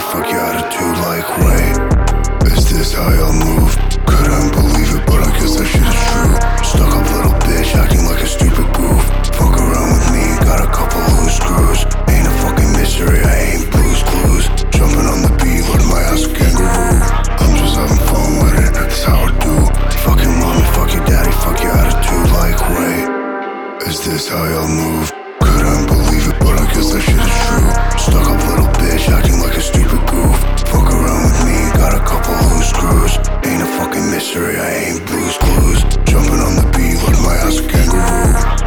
fuck your attitude like, wait, is this how y'all move? Couldn't believe it, but I guess that shit is true. Stuck up little bitch, acting like a stupid goof. Fuck around with me, got a couple loose screws. Ain't a fucking mystery, I ain't Blue's Clues. Jumping on the beat, let my ass a kangaroo. I'm just having fun with it, that's how I do. Fuck your mommy, fuck your daddy, fuck your attitude like, wait, is this how y'all move? Couldn't believe it, but I guess that shit is true. Stuck up little bitch, acting like a stupid goof. Fuck around with me, got a couple loose screws. Ain't a fucking mystery, I ain't Blue's Clues. Jumping on the beat, let my ass a kangaroo.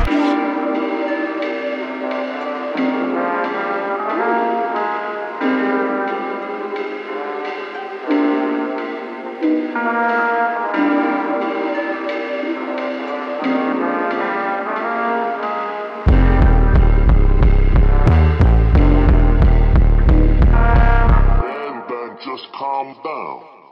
Just calm down.